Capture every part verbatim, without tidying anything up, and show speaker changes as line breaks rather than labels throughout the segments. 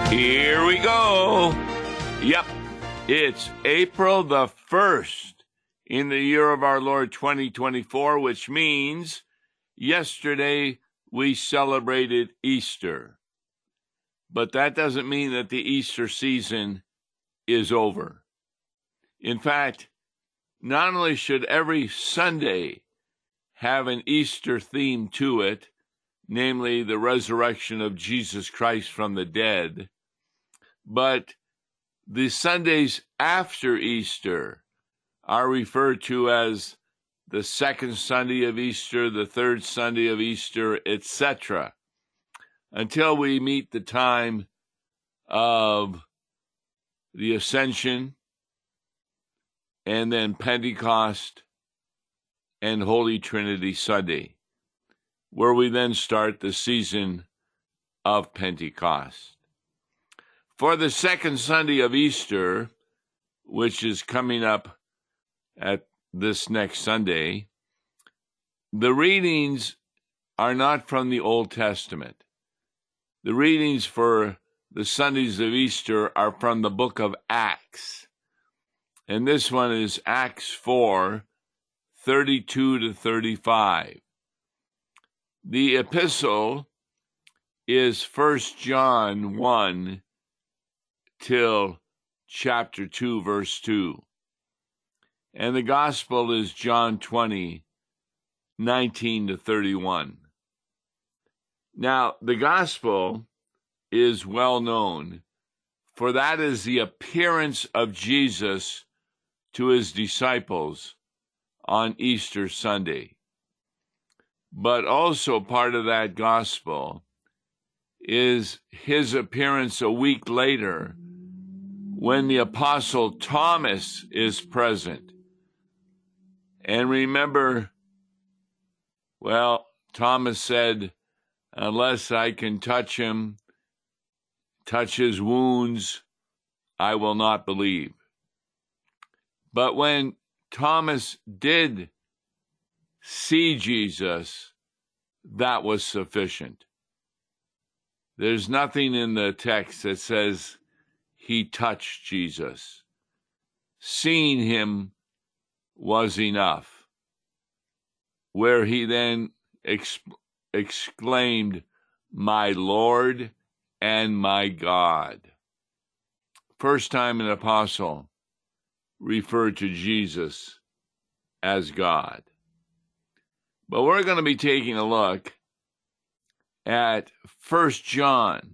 Here we go. Yep, it's April the first in the year of our Lord twenty twenty-four, which means yesterday we celebrated Easter. But that doesn't mean that the Easter season is over. In fact, not only should every Sunday have an Easter theme to it, namely the resurrection of Jesus Christ from the dead, but the Sundays after Easter are referred to as the second Sunday of Easter, the third Sunday of Easter, et cetera, until we meet the time of the Ascension, and then Pentecost and Holy Trinity Sunday, where we then start the season of Pentecost. For the second Sunday of Easter, which is coming up at this next Sunday, the readings are not from the Old Testament. The readings for the Sundays of Easter are from the book of Acts. And this one is Acts four, thirty-two to thirty-five. The epistle is First John one till chapter two, verse two. And the gospel is John twenty, nineteen to thirty-one. Now, the gospel is well known, for that is the appearance of Jesus to his disciples on Easter Sunday. But also part of that gospel is his appearance a week later when the apostle Thomas is present. And remember, well, Thomas said, unless I can touch him, touch his wounds, I will not believe. But when Thomas did see Jesus, that was sufficient. There's nothing in the text that says he touched Jesus. Seeing him was enough, where he then ex- exclaimed, "My Lord and my God." First time an apostle referred to Jesus as God. But we're going to be taking a look at First John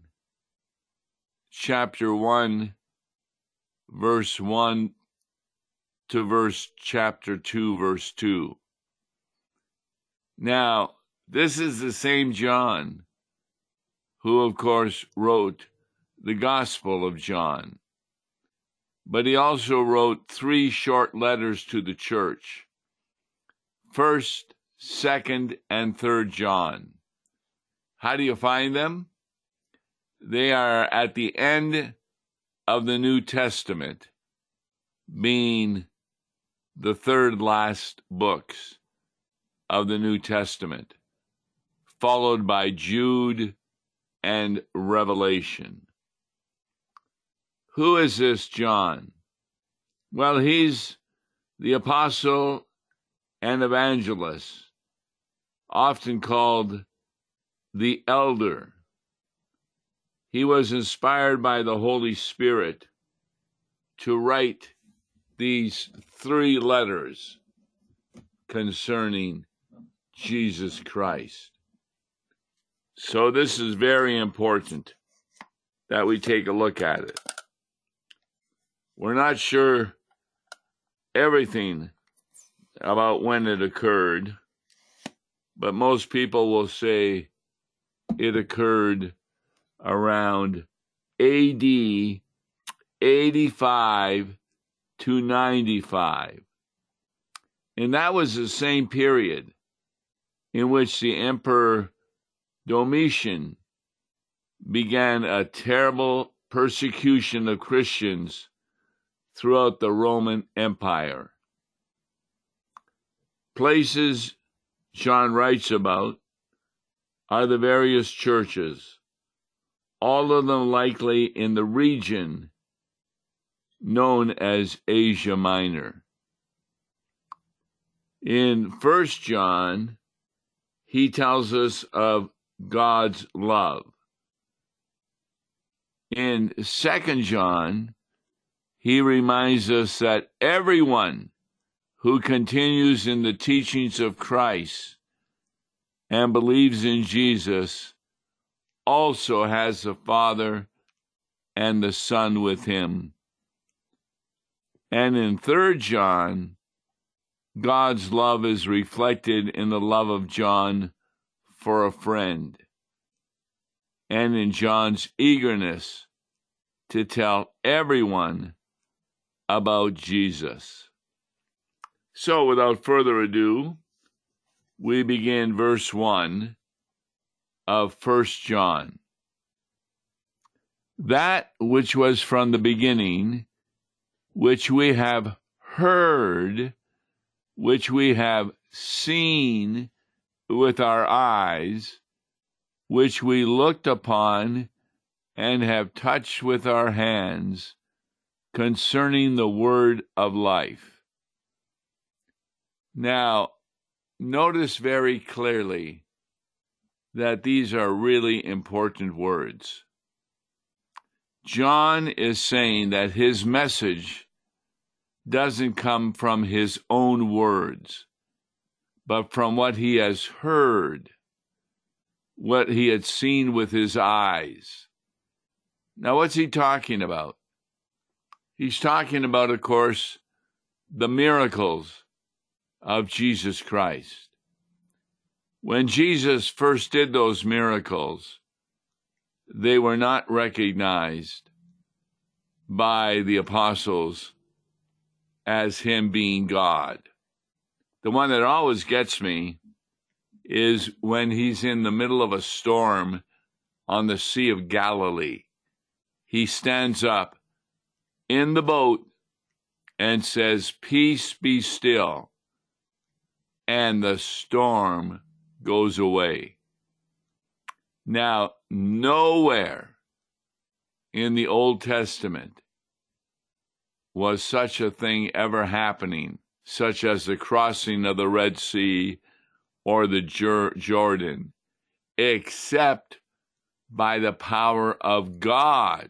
chapter one, verse one to verse chapter two, verse two. Now, this is the same John who, of course, wrote the Gospel of John. But he also wrote three short letters to the church. First, Second, and Third John. How do you find them? They are at the end of the New Testament, being the third last books of the New Testament, followed by Jude and Revelation. Who is this John? Well, he's the apostle and evangelist, often called the elder. He was inspired by the Holy Spirit to write these three letters concerning Jesus Christ. So this is very important that we take a look at it. We're not sure everything about when it occurred, but most people will say it occurred around A D eighty-five to ninety-five. And that was the same period in which the Emperor Domitian began a terrible persecution of Christians throughout the Roman Empire. Places John writes about are the various churches, all of them likely in the region known as Asia Minor. In First John, he tells us of God's love. In Second John, he reminds us that everyone who continues in the teachings of Christ and believes in Jesus also has the Father and the Son with him. And in Third John, God's love is reflected in the love of John for a friend, and in John's eagerness to tell everyone about Jesus. So, without further ado, we begin verse one of First John. That which was from the beginning, which we have heard, which we have seen with our eyes, which we looked upon and have touched with our hands, concerning the word of life. Now, notice very clearly that these are really important words. John is saying that his message doesn't come from his own words, but from what he has heard, what he had seen with his eyes. Now, what's he talking about? He's talking about, of course, the miracles of Jesus Christ. When Jesus first did those miracles, they were not recognized by the apostles as him being God. The one that always gets me is when he's in the middle of a storm on the Sea of Galilee. He stands up in the boat and says, "Peace, be still," and the storm goes away. Now, nowhere in the Old Testament was such a thing ever happening, such as the crossing of the Red Sea or the Jordan, except by the power of God.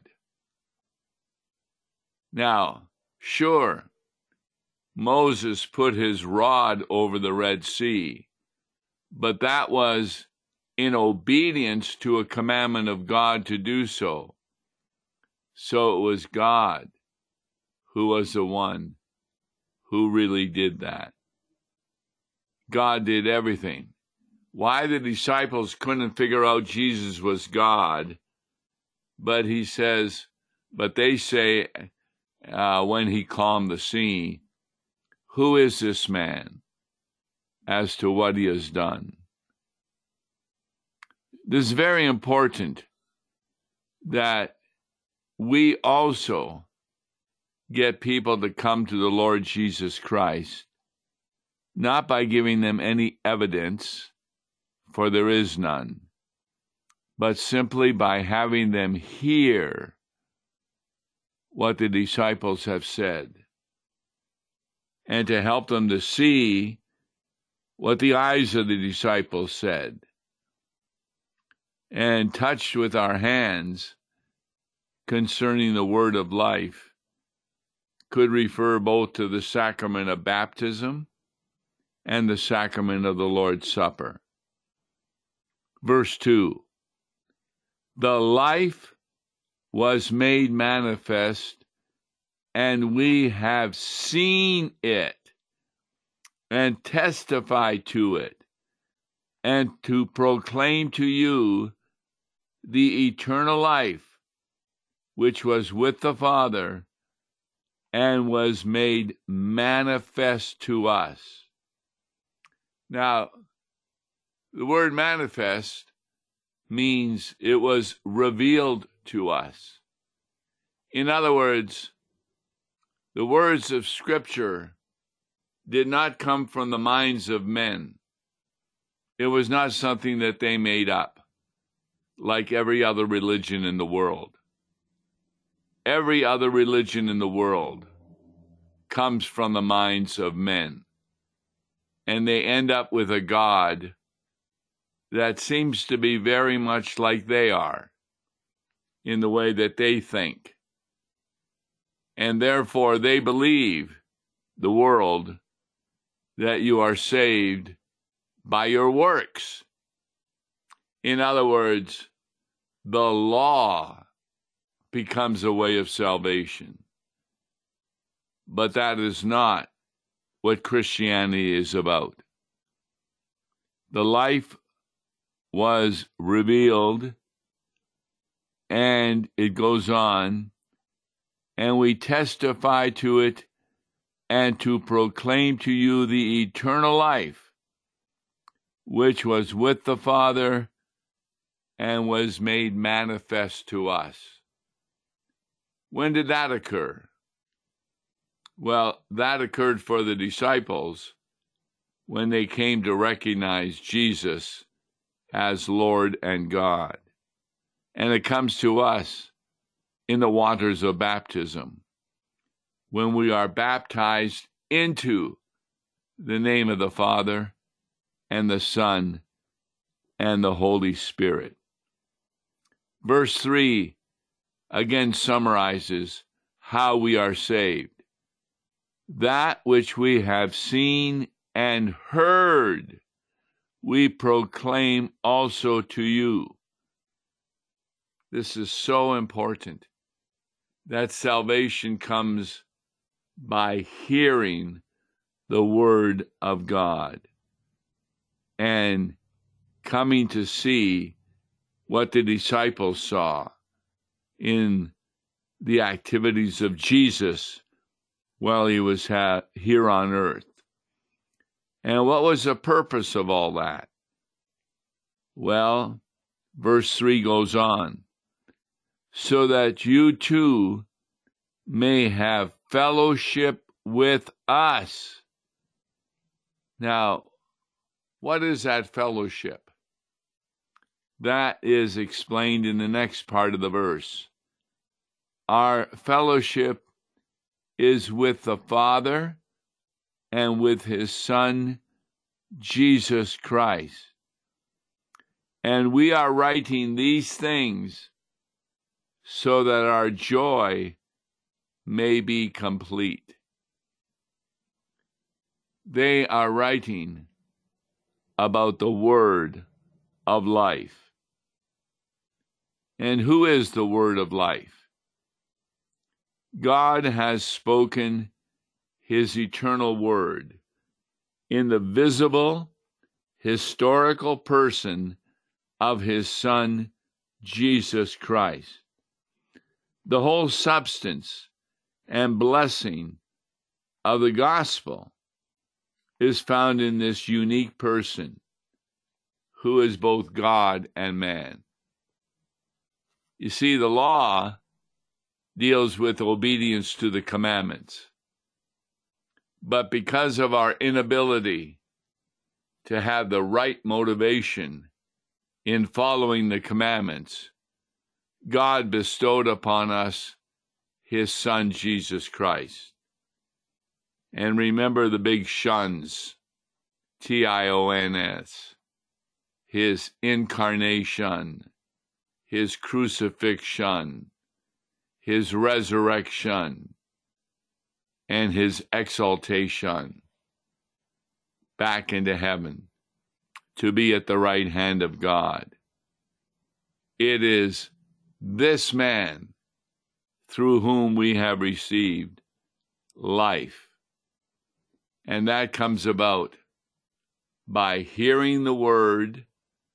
Now, sure, Moses put his rod over the Red Sea, but that was in obedience to a commandment of God to do so. So it was God who was the one who really did that. God did everything. Why the disciples couldn't figure out Jesus was God, but he says, but they say, uh, when he calmed the sea, "Who is this man?" as to what he has done. This is very important that we also get people to come to the Lord Jesus Christ, not by giving them any evidence, for there is none, but simply by having them hear what the disciples have said, and to help them to see what the eyes of the disciples said, and touched with our hands concerning the word of life could refer both to the sacrament of baptism and the sacrament of the Lord's Supper. Verse two, the life was made manifest, and we have seen it, and testify to it, and to proclaim to you the eternal life which was with the Father and was made manifest to us. Now, the word manifest means it was revealed to us. In other words, the words of Scripture did not come from the minds of men. It was not something that they made up. like every other religion in the world. Every other religion in the world comes from the minds of men, and they end up with a God that seems to be very much like they are in the way that they think. And therefore, they believe, the world, that you are saved by your works. In other words, the law becomes a way of salvation. But that is not what Christianity is about. The life was revealed, and it goes on, and we testify to it and to proclaim to you the eternal life, which was with the Father and was made manifest to us. When did that occur? Well, that occurred for the disciples when they came to recognize Jesus as Lord and God. And it comes to us in the waters of baptism, when we are baptized into the name of the Father and the Son and the Holy Spirit. Verse three again summarizes how we are saved. That which we have seen and heard, we proclaim also to you. This is so important, that salvation comes by hearing the word of God and coming to see what the disciples saw in the activities of Jesus while he was ha- here on earth. And what was the purpose of all that? Well, verse three goes on, so that you too may have fellowship with us. Now, what is that fellowship? That is explained in the next part of the verse. Our fellowship is with the Father and with his Son, Jesus Christ. And we are writing these things so that our joy may be complete. They are writing about the word of life. And who is the word of life? God has spoken his eternal word in the visible, historical person of his Son, Jesus Christ. The whole substance and blessing of the gospel is found in this unique person who is both God and man. You see, the law deals with obedience to the commandments. But because of our inability to have the right motivation in following the commandments, God bestowed upon us his Son, Jesus Christ. And remember the big shuns, T I O N S, his incarnation, his crucifixion, his resurrection, and his exaltation back into heaven to be at the right hand of God. It is this man through whom we have received life. And that comes about by hearing the word,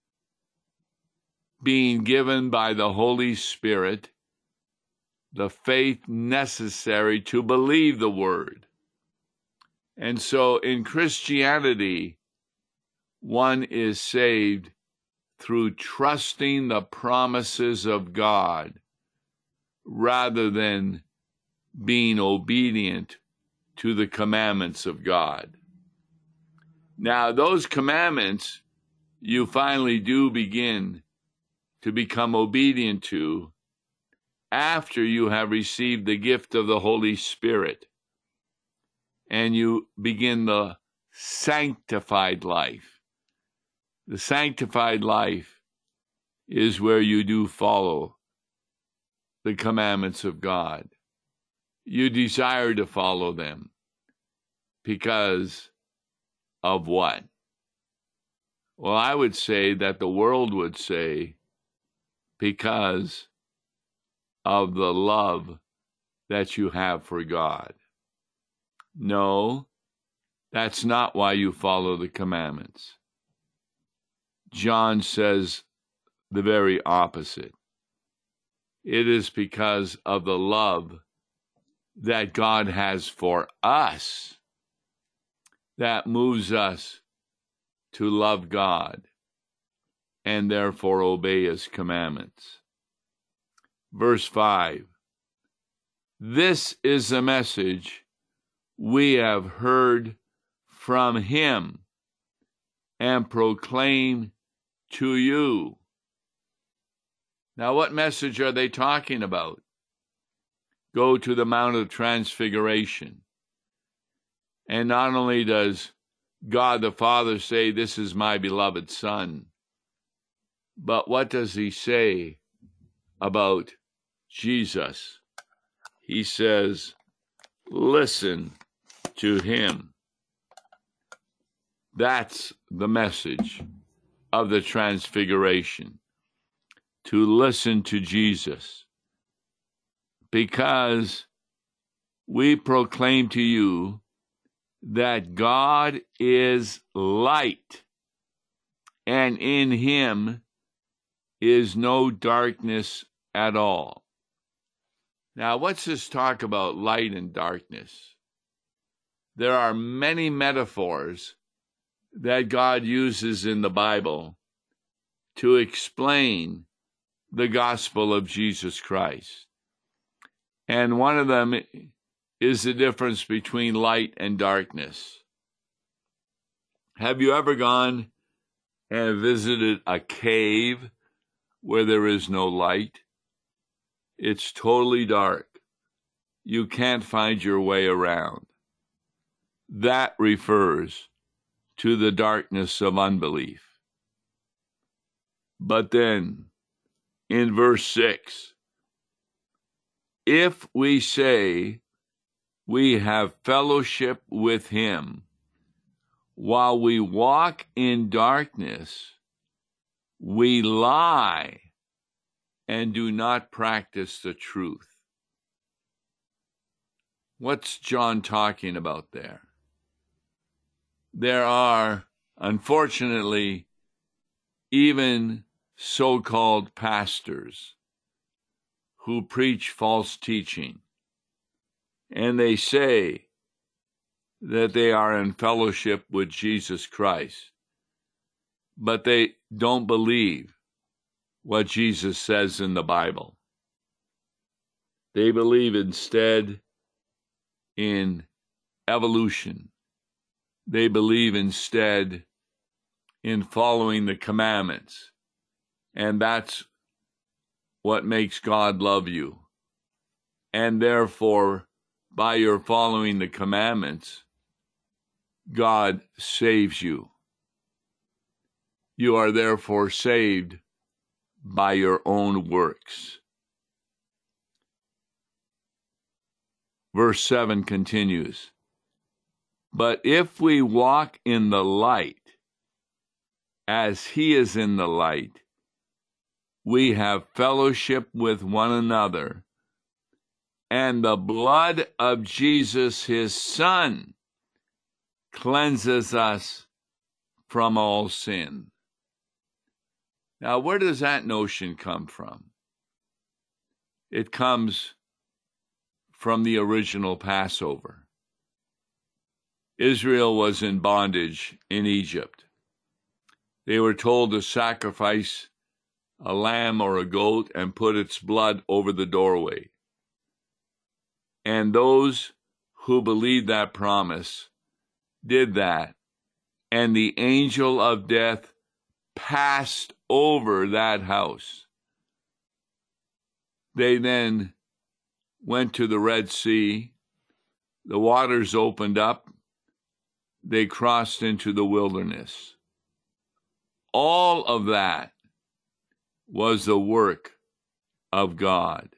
being given by the Holy Spirit the faith necessary to believe the word. And so in Christianity, one is saved through trusting the promises of God rather than being obedient to the commandments of God. Now, those commandments, you finally do begin to become obedient to after you have received the gift of the Holy Spirit and you begin the sanctified life. The sanctified life is where you do follow the commandments of God. You desire to follow them because of what? Well, I would say that the world would say because of the love that you have for God. No, that's not why you follow the commandments. John says the very opposite. It is because of the love that God has for us that moves us to love God and therefore obey his commandments. Verse five, this is the message we have heard from him and proclaim to you. Now, what message are they talking about? Go to the Mount of Transfiguration. And not only does God the Father say, this is my beloved Son, but what does he say about Jesus? He says, listen to him. That's the message of the Transfiguration, to listen to Jesus, because we proclaim to you that God is light, and in him is no darkness at all. Now, what's this talk about light and darkness? There are many metaphors that God uses in the Bible to explain the gospel of Jesus Christ. And one of them is the difference between light and darkness. Have you ever gone and visited a cave where there is no light? It's totally dark. You can't find your way around. That refers to the darkness of unbelief. But then, in verse six, if we say we have fellowship with him while we walk in darkness, we lie and do not practice the truth. What's John talking about there? There are, unfortunately, even so-called pastors who preach false teaching, and they say that they are in fellowship with Jesus Christ, but they don't believe what Jesus says in the Bible. They believe instead in evolution. They believe instead in following the commandments, and that's what makes God love you. And therefore, by your following the commandments, God saves you. You are therefore saved by your own works. Verse seven continues, but if we walk in the light, as he is in the light, we have fellowship with one another, and the blood of Jesus, his Son, cleanses us from all sin. Now, where does that notion come from? It comes from the original Passover. Israel was in bondage in Egypt. They were told to sacrifice a lamb or a goat and put its blood over the doorway. And those who believed that promise did that, and the angel of death passed over that house. They then went to the Red Sea. The waters opened up. They crossed into the wilderness. All of that was the work of God.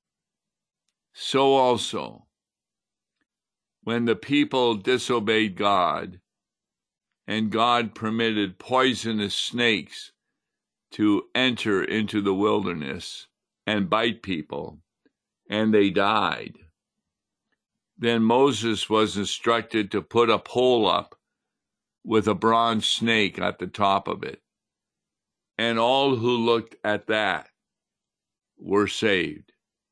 So also, when the people disobeyed God, and God permitted poisonous snakes to enter into the wilderness and bite people, and they died, then Moses was instructed to put a pole up with a bronze snake at the top of it. And all who looked at that were saved.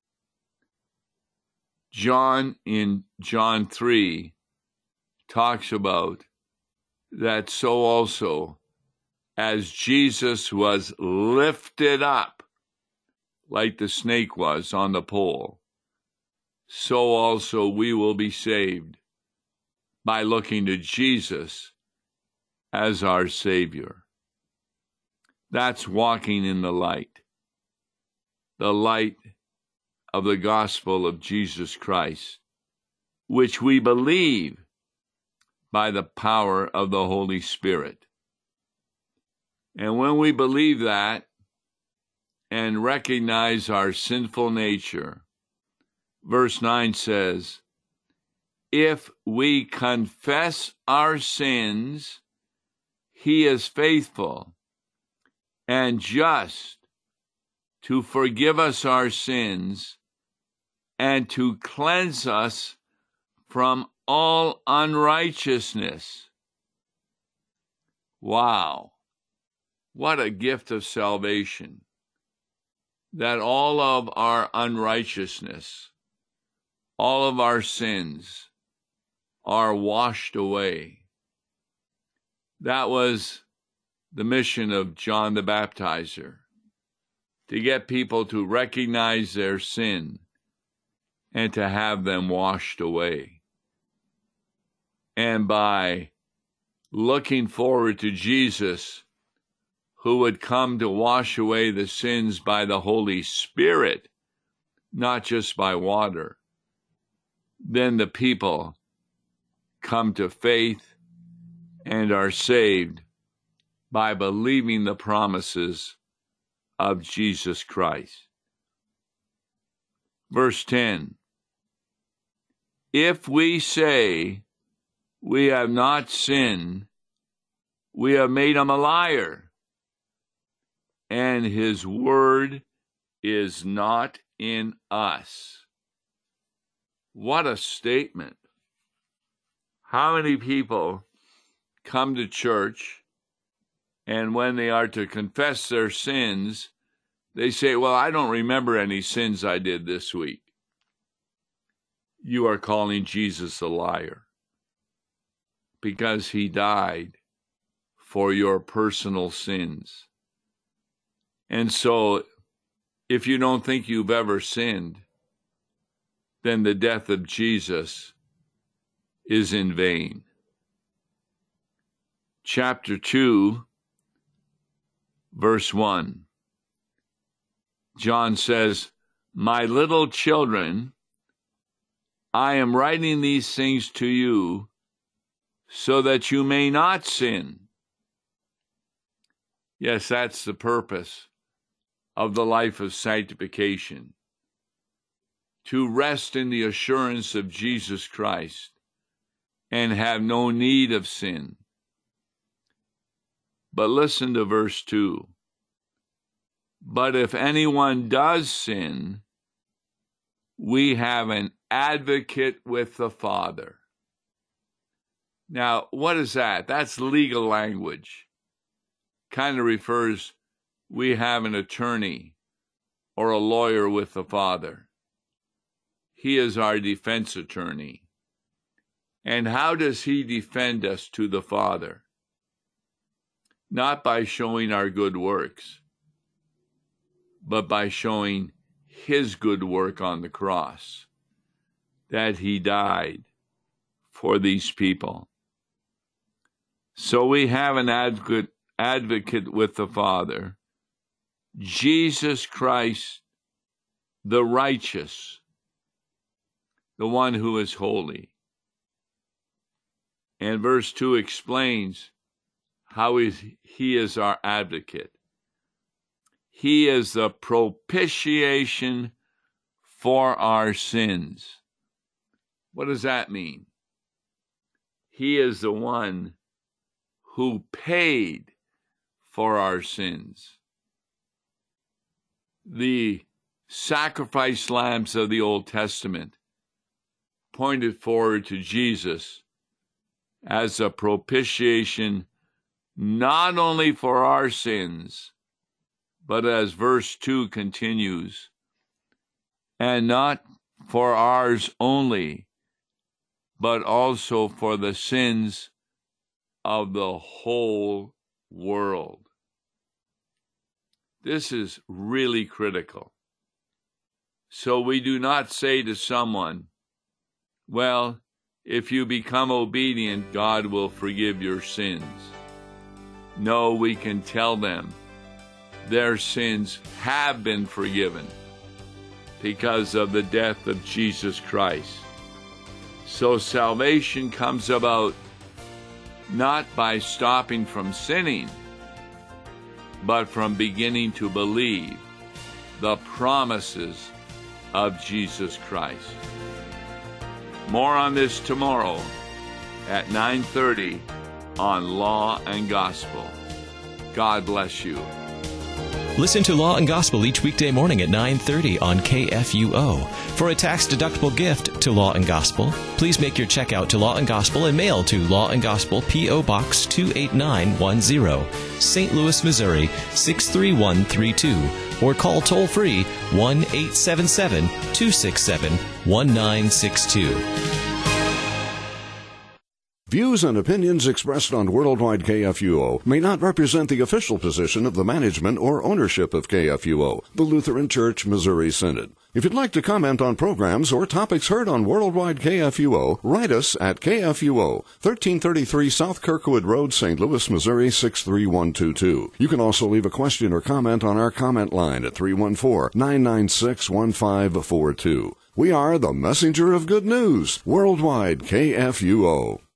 John, in John three, talks about that so also, as Jesus was lifted up, like the snake was on the pole, so also we will be saved by looking to Jesus as our Savior. That's walking in the light, the light of the gospel of Jesus Christ, which we believe by the power of the Holy Spirit. And when we believe that and recognize our sinful nature, verse nine says, if we confess our sins, he is faithful and just to forgive us our sins and to cleanse us from all unrighteousness. Wow, what a gift of salvation, that all of our unrighteousness, all of our sins are washed away. That was the mission of John the Baptizer, to get people to recognize their sin and to have them washed away. And by looking forward to Jesus, who would come to wash away the sins by the Holy Spirit, not just by water, then the people come to faith and are saved by believing the promises of Jesus Christ. Verse ten, if we say we have not sinned, we have made him a liar, and his word is not in us. What a statement. How many people come to church, and when they are to confess their sins, they say, well, I don't remember any sins I did this week. You are calling Jesus a liar, because he died for your personal sins. And so, if you don't think you've ever sinned, then the death of Jesus is in vain. Chapter two, verse one. John says, my little children, I am writing these things to you so that you may not sin. Yes, that's the purpose of the life of sanctification, to rest in the assurance of Jesus Christ and have no need of sin. But listen to verse two. But if anyone does sin, we have an advocate with the Father. Now, what is that? That's legal language. Kind of refers, we have an attorney or a lawyer with the Father. He is our defense attorney. And how does he defend us to the Father? Not by showing our good works, but by showing his good work on the cross, that he died for these people. So we have an advocate, advocate with the Father, Jesus Christ, the righteous, the one who is holy. And verse two explains how he is our advocate. He is the propitiation for our sins. What does that mean? He is the one who paid for our sins. The sacrifice lambs of the Old Testament pointed forward to Jesus as a propitiation not only for our sins, but as verse two continues, and not for ours only, but also for the sins of the whole world. This is really critical. So we do not say to someone, well, if you become obedient, God will forgive your sins. No, we can tell them their sins have been forgiven because of the death of Jesus Christ. So salvation comes about not by stopping from sinning, but from beginning to believe the promises of Jesus Christ. More on this tomorrow at nine thirty on Law and Gospel. God bless you.
Listen to Law and Gospel each weekday morning at nine thirty on K F U O. For a tax-deductible gift to Law and Gospel, please make your check out to Law and Gospel and mail to Law and Gospel, P O. Box two eight nine one zero, Saint Louis, Missouri six three one three two, or call toll-free one eight seven seven, two six seven, one nine six two.
Views and opinions expressed on Worldwide K F U O may not represent the official position of the management or ownership of K F U O, the Lutheran Church Missouri Synod. If you'd like to comment on programs or topics heard on Worldwide K F U O, write us at K F U O, thirteen thirty-three South Kirkwood Road, Saint Louis, Missouri six three one two two. You can also leave a question or comment on our comment line at three one four, nine nine six, one five four two. We are the messenger of good news, Worldwide K F U O.